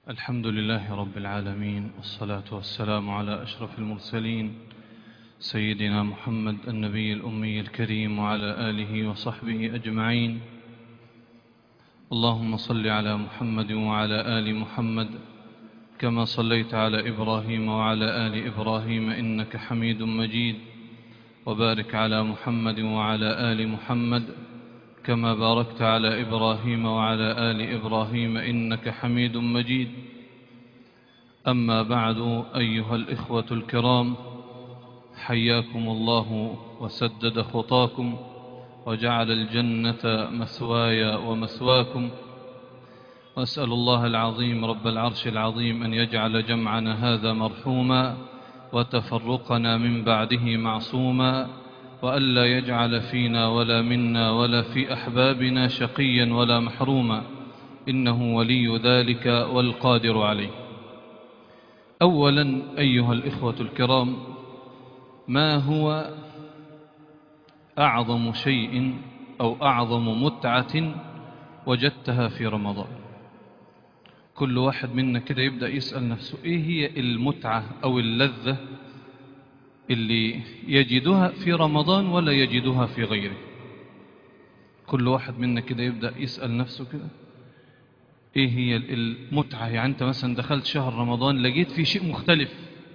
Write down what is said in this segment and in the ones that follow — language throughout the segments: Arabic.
الحمد لله رب العالمين، والصلاة والسلام على أشرف المرسلين سيدنا محمد النبي الأمي الكريم وعلى آله وصحبه أجمعين. اللهم صل على محمد وعلى آل محمد كما صليت على إبراهيم وعلى آل إبراهيم إنك حميد مجيد، وبارك على محمد وعلى آل محمد كما باركت على إبراهيم وعلى آل إبراهيم إنك حميد مجيد. أما بعد، أيها الإخوة الكرام، حياكم الله وسدد خطاكم وجعل الجنة مثواي ومثواكم، وأسأل الله العظيم رب العرش العظيم أن يجعل جمعنا هذا مرحوما وتفرقنا من بعده معصوما، وألا يجعل فينا ولا منا ولا في أحبابنا شقيا ولا محروما، إنه ولي ذلك والقادر عليه. أولا أيها الإخوة الكرام، ما هو أعظم شيء أو أعظم متعة وجدتها في رمضان؟ كل واحد منا كده يبدأ يسأل نفسه إيه هي المتعة أو اللذة اللي يجدها في رمضان ولا يجدها في غيره. كل واحد منا كده يبدأ يسأل نفسه كده إيه هي المتعة. يعني أنت مثلا دخلت شهر رمضان لقيت فيه شيء مختلف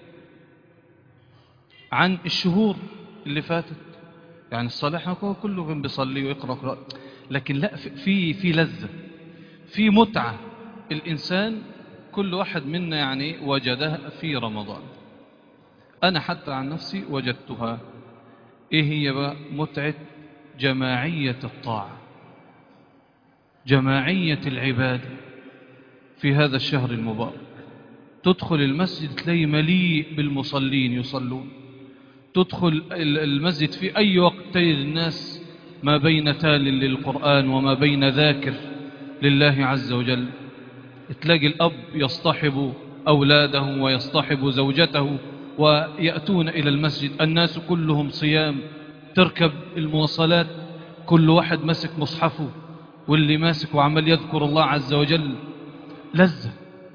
عن الشهور اللي فاتت. يعني الصالح كله كان بيصلي ويقرأ قرآن، لكن لا، في لذة، في متعة الإنسان كل واحد منا يعني وجدها في رمضان. أنا حتى عن نفسي وجدتها. إيه هي بقى؟ متعة جماعية الطاعة، جماعية العبادة في هذا الشهر المبارك. تدخل المسجد تلاقي مليء بالمصلين يصلون، تدخل المسجد في أي وقت تجد الناس ما بين تال للقرآن وما بين ذاكر لله عز وجل. تلاقي الأب يصطحب أولاده ويصطحب زوجته ويأتون إلى المسجد، الناس كلهم صيام، تركب المواصلات كل واحد مسك مصحفه واللي ماسك وعمل يذكر الله عز وجل. لذة.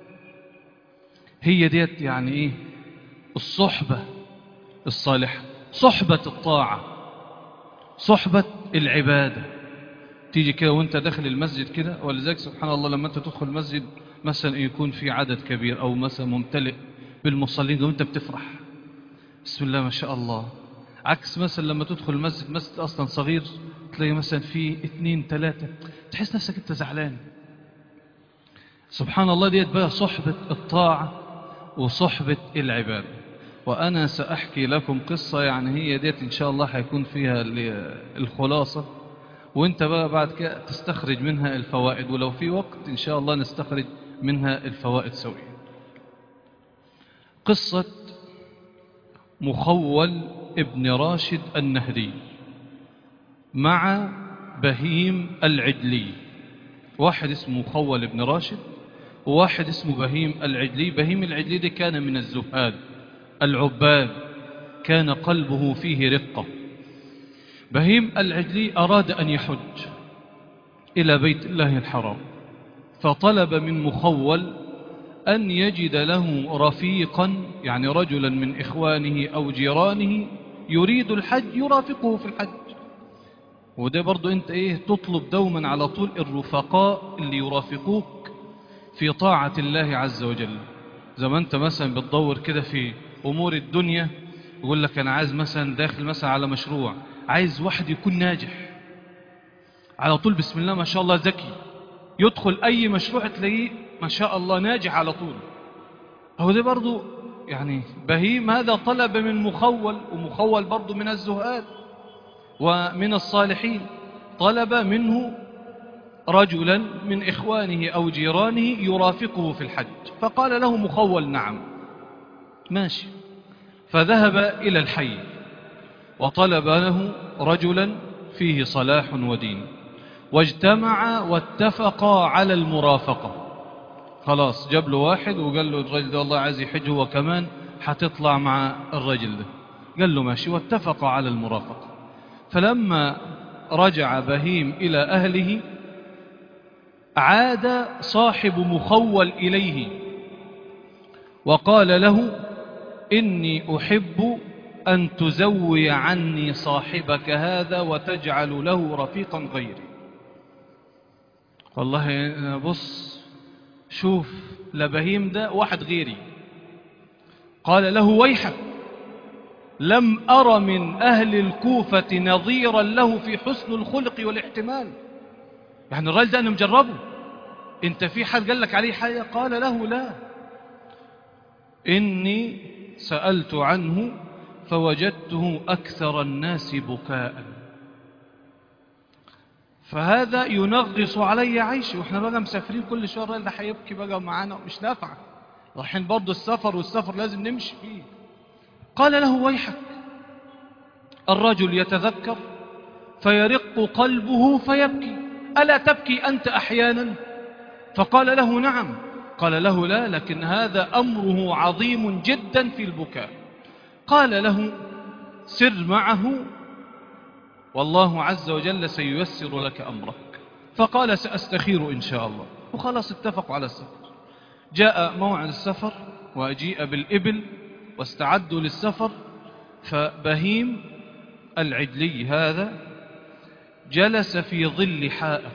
هي ديت يعني إيه؟ الصحبة الصالحة، صحبة الطاعة، صحبة العبادة. تيجي كده وانت داخل المسجد كده، ولذلك سبحان الله لما انت تدخل المسجد مثلا يكون في عدد كبير او مثلا ممتلئ بالمصلين وانت بتفرح، بسم الله ما شاء الله. عكس مثلا لما تدخل المسجد، مسجد اصلا صغير، تلاقي مثلا فيه 2 3، تحس نفسك انت زعلان. سبحان الله، ديت بقى صحبة الطاعة وصحبة العبادة. وأنا سأحكي لكم قصة، يعني هي ديت إن شاء الله هيكون فيها الخلاصة، وانت بقى بعد كده تستخرج منها الفوائد، ولو في وقت إن شاء الله نستخرج منها الفوائد سويا. قصة مخول ابن راشد النهدي مع بهيم العجلي. واحد اسمه مخول ابن راشد وواحد اسمه بهيم العجلي. بهيم العجلي ده كان من الزهاد العباد، كان قلبه فيه رقة. بهيم العجلي أراد أن يحج إلى بيت الله الحرام، فطلب من مخول أن يجد له رفيقا، يعني رجلا من إخوانه أو جيرانه يريد الحج يرافقه في الحج. وده برضو أنت إيه تطلب دوما على طول الرفقاء اللي يرافقوك في طاعة الله عز وجل. زي ما أنت مثلا بتدور كده في أمور الدنيا، يقول لك أنا عايز مثلا داخل مثلا على مشروع، عايز واحد يكون ناجح على طول، بسم الله ما شاء الله ذكي، يدخل أي مشروع تلاقيه ما شاء الله ناجح على طول. هو ده برضو يعني بهيم هذا طلب من مخول، ومخول برضو من الزهاد ومن الصالحين، طلب منه رجلا من إخوانه أو جيرانه يرافقه في الحج، فقال له مخول نعم ماشي. فذهب إلى الحي وطلب له رجلا فيه صلاح ودين، واجتمع واتفقا على المرافقة. خلاص جاب له واحد وقال له الرجل ده والله عايز يحج هو كمان، حتطلع مع الرجل ده. قال له ماشي، واتفقا على المرافقة. فلما رجع بهيم إلى أهله عاد صاحب مخول إليه وقال له: إني أحب أن تزوي عني صاحبك هذا وتجعل له رفيقا غيري. والله بص، شوف لبهيم ده واحد غيري. قال له: ويحك، لم أر من أهل الكوفة نظيرا له في حسن الخلق والاحتمال. يعني الراجل ده أنا مجربه، أنت في حد قال لك عليه حاجة؟ قال له: لا، إني سألت عنه فوجدته أكثر الناس بكاء. فهذا ينغص علي عيشي، واحنا بقى مسافرين كل شويه، الراجل ده هيبكي بقى معانا، مش نافعه، رايحين برضه السفر، والسفر لازم نمشي فيه. قال له: ويحك، الرجل يتذكر فيرق قلبه فيبكي، ألا تبكي أنت أحيانا؟ فقال له: نعم. قال له: لا، لكن هذا أمره عظيم جدا في البكاء. قال له: سر معه والله عز وجل سييسر لك أمرك. فقال: سأستخير إن شاء الله. وخلاص اتفقوا على السفر. جاء موعد السفر وأجيء بالإبل واستعدوا للسفر. فبهيم العجلي هذا جلس في ظل حائط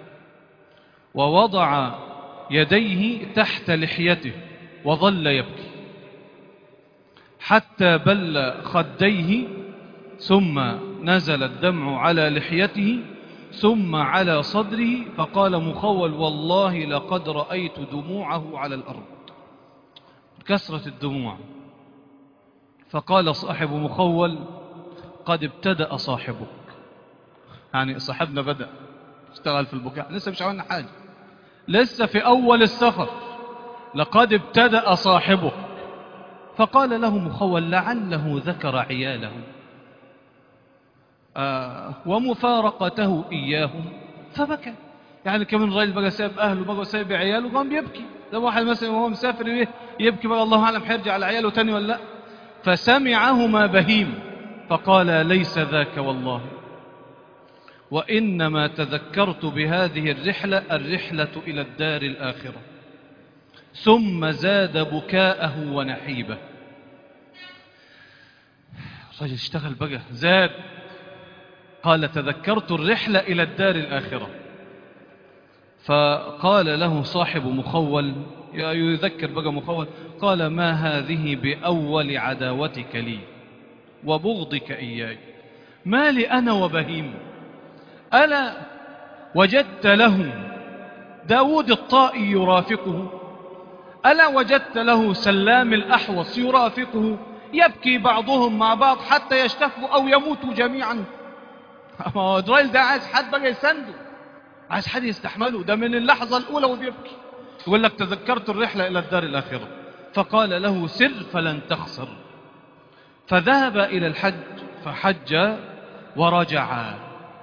ووضع يديه تحت لحيته وظل يبكي حتى بل خديه، ثم نزل الدمع على لحيته ثم على صدره. فقال مخول: والله لقد رأيت دموعه على الأرض، كثرة الدموع. فقال صاحب مخول: قد ابتدأ صاحبك. يعني صاحبنا بدأ اشتغل في البكاء، لسه مش عملنا حاجة، لسه في أول السفر. لقد ابتدأ صاحبك. فقال له مخول: لعله ذكر عياله ومفارقته إياهم فبكى. يعني كمان الراجل بقى سايب أهله، بقى سايب عياله، قام بيبكي. ده واحد مثلا وهو مسافر يبكي بقى، الله أعلم هيرجع على عياله تاني ولا لا. فسمعهما بهيم فقال: ليس ذاك والله، وإنما تذكرت بهذه الرحلة إلى الدار الآخرة. ثم زاد بكاءه ونحيبه. الرجل اشتغل بقى، زاد. قال: تذكرت الرحلة إلى الدار الآخرة. فقال له صاحب مخول، يذكر بقى مخول، قال: ما هذه بأول عداوتك لي وبغضك إياي؟ ما لي أنا وبهيم؟ ألا وجدت له داود الطائي يرافقه؟ ألا وجدت له سلام الأحوص يرافقه؟ يبكي بعضهم مع بعض حتى يشتفوا أو يموتوا جميعا. الراجل ده عايز حد بقى يسنده، عايز حد يستحمله، ده من اللحظة الأولى وبيبكي. يقول لك: تذكرت الرحلة إلى الدار الآخرة. فقال له: سر فلن تخسر. فذهب إلى الحج فحج ورجع.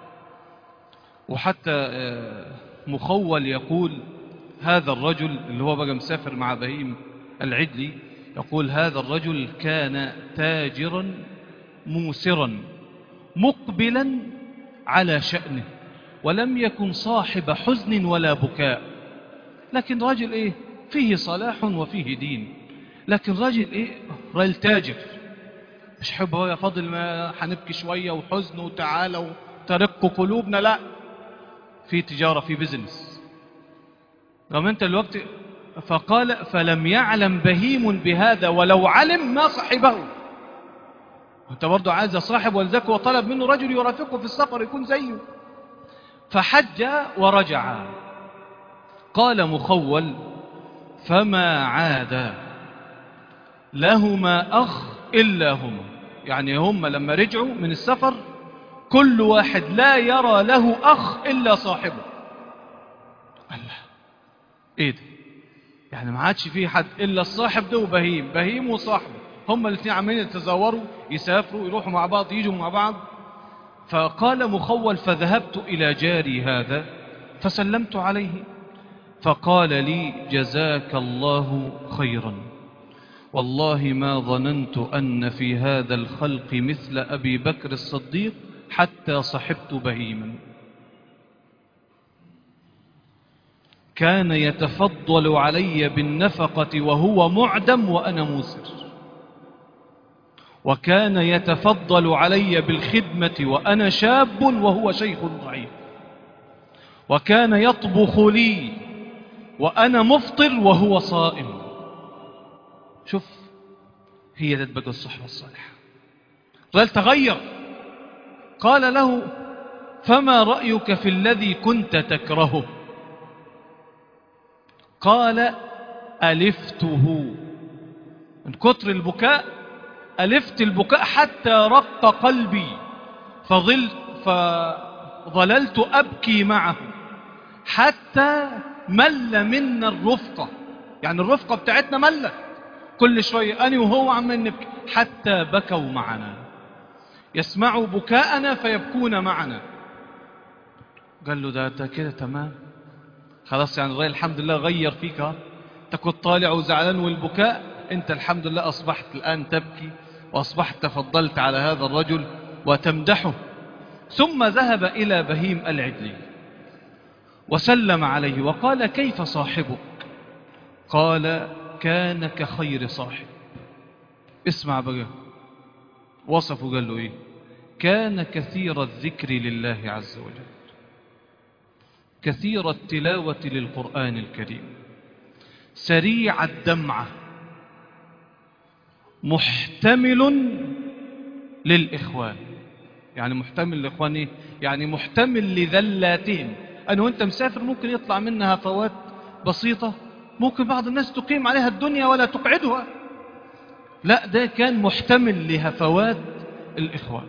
وحتى مخول يقول: هذا الرجل اللي هو بقى مسافر مع بهيم العجلي، يقول: هذا الرجل كان تاجرا موسرا مقبلا على شأنه، ولم يكن صاحب حزن ولا بكاء. لكن رجل فيه صلاح وفيه دين. لكن رجل رجل تاجر، مش حب هو يا فاضل ما هنبكي شوية وحزن وتعالى وترق قلوبنا، لا، في تجارة، في بزنس. رغم انت الوقت. فقال: فلم يعلم بهيم بهذا، ولو علم ما صاحبه. انت برضو عايز صاحب، ولذلك وطلب منه رجل يرافقه في السفر يكون زيه. فحج ورجع. قال مخول: فما عاد لهما أخ إلا هما. يعني هم لما رجعوا من السفر كل واحد لا يرى له أخ إلا صاحبه. الله، إيه ده؟ يعني ما عادش فيه حد إلا الصاحب ده وبهيم، بهيم وصاحبه، هم الاثنين عمالين يتزاوروا، يسافروا، يروحوا مع بعض، يجوا مع بعض. فقال مخول: فذهبت إلى جاري هذا فسلمت عليه، فقال لي: جزاك الله خيرا، والله ما ظننت أن في هذا الخلق مثل أبي بكر الصديق حتى صحبت بهيما. كان يتفضل علي بالنفقة وهو معدم وأنا موسر، وكان يتفضل علي بالخدمة وأنا شاب وهو شيخ ضعيف، وكان يطبخ لي وأنا مفطر وهو صائم. شوف، هي ده بقى الصحبة الصالحة. قال تغير. قال له فما رأيك في الذي كنت تكرهه؟ قال ألفته، من كتر البكاء ألفت البكاء حتى رق قلبي، فظللت أبكي معه حتى مل منا الرفقة، يعني الرفقة بتاعتنا ملت، كل شوية أنا وهو عمال نبكي حتى بكوا معنا، يسمعوا بكاءنا فيبكون معنا. قال له ده كده تمام خلاص، يعني الرأي الحمد لله غير فيك، انت كنت طالع وزعلان والبكاء، انت الحمد لله أصبحت الآن تبكي، وأصبحت تفضلت على هذا الرجل وتمدحه. ثم ذهب إلى بهيم العجلي وسلم عليه وقال كيف صاحبك؟ قال كان كخير صاحب. اسمع بقى وصفه، قال له ايه؟ كان كثير الذكر لله عز وجل، كثير التلاوة للقرآن الكريم، سريع الدمعة، محتمل للإخوان. يعني محتمل للإخوان إيه؟ يعني محتمل لذلاتهم. أنا وأنت مسافر ممكن يطلع منها هفوات بسيطة، ممكن بعض الناس تقيم عليها الدنيا ولا تقعدها، لا ده كان محتمل لهفوات الإخوان.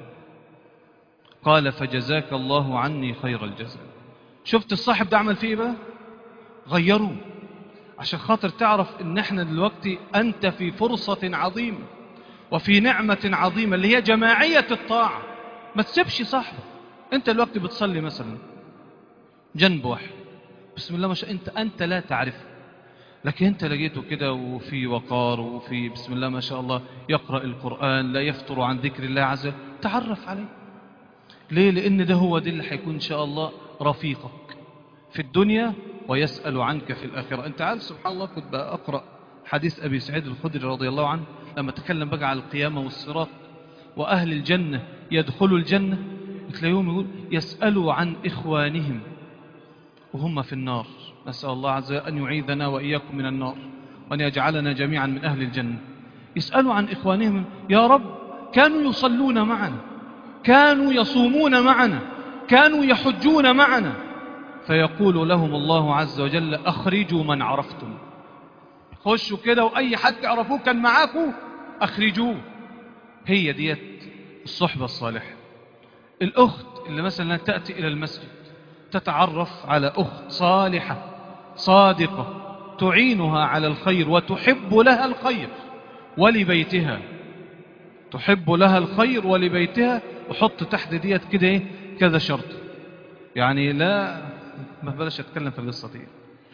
قال فجزاك الله عني خير الجزاء. شفت الصاحب ده عمل فيه إيه بقى؟ غيره، عشان خاطر تعرف ان احنا دلوقتي انت في فرصة عظيمة وفي نعمة عظيمة اللي هي جماعية الطاعة. ما تسيبش صاحبك. انت دلوقتي بتصلي مثلا جنب واحد، بسم الله ما شاء انت لا تعرفه، لكن انت لقيته كده وفي وقار وفي بسم الله ما شاء الله يقرأ القرآن، لا يفتر عن ذكر الله عز وجل، تعرف عليه. ليه؟ لان ده هو اللي هيكون ان شاء الله رفيقك في الدنيا ويسأل عنك في الآخرة. أنت عارف سبحان الله، كنت أقرأ حديث أبي سعيد الخدري رضي الله عنه لما تكلم بقى على القيامة والصراط وأهل الجنة يدخلوا الجنة، تلاقيهم يقول يسألوا عن إخوانهم وهم في النار. نسأل الله عز وجل أن يعيذنا وإياكم من النار وأن يجعلنا جميعا من أهل الجنة. يسألوا عن إخوانهم، يا رب كانوا يصلون معنا، كانوا يصومون معنا، كانوا يحجون معنا، فيقول لهم الله عز وجل أخرجوا من عرفتم. خشوا كده وأي حد تعرفوه كان معاكم أخرجوه. هي ديت الصحبة الصالحة. الأخت اللي مثلا تأتي إلى المسجد تتعرف على أخت صالحة صادقة تعينها على الخير وتحب لها الخير ولبيتها، تحب لها الخير ولبيتها، وحط تحت ديت كده ايه كذا شرط. يعني لا ما بلاش اتكلم في القصه دي.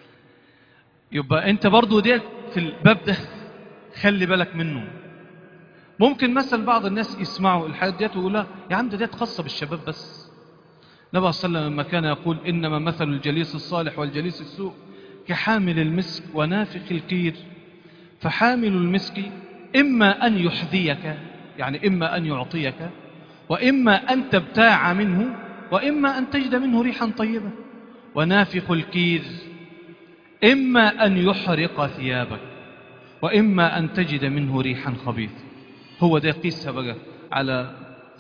يبقى انت برضو ديت في الباب ده خلي بالك منه. ممكن مثلا بعض الناس يسمعوا الحاجات ديت ويقولوا يا عم ده ديت خاصه بالشباب بس. النبي صلى الله عليه وسلم لما كان يقول انما مثل الجليس الصالح والجليس السوء كحامل المسك ونافخ الكير، فحامل المسك اما ان يحذيك، يعني اما ان يعطيك، واما ان تبتاع منه، واما ان تجد منه ريحا طيبه. ونافخ الكير إما أن يحرق ثيابك، وإما أن تجد منه ريحا خبيثة. هو ده قيسها بقى على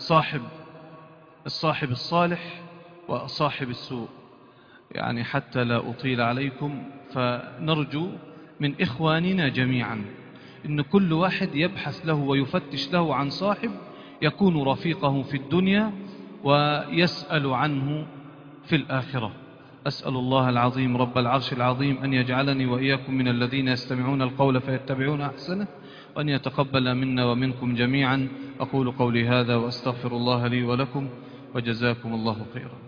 الصاحب الصالح وصاحب السوء. يعني حتى لا أطيل عليكم، فنرجو من إخواننا جميعا إن كل واحد يبحث له ويفتش له عن صاحب يكون رفيقه في الدنيا ويسأل عنه في الآخرة. أسأل الله العظيم رب العرش العظيم أن يجعلني وإياكم من الذين يستمعون القول فيتبعون أحسنه، وأن يتقبل منا ومنكم جميعا. أقول قولي هذا وأستغفر الله لي ولكم، وجزاكم الله خيرا.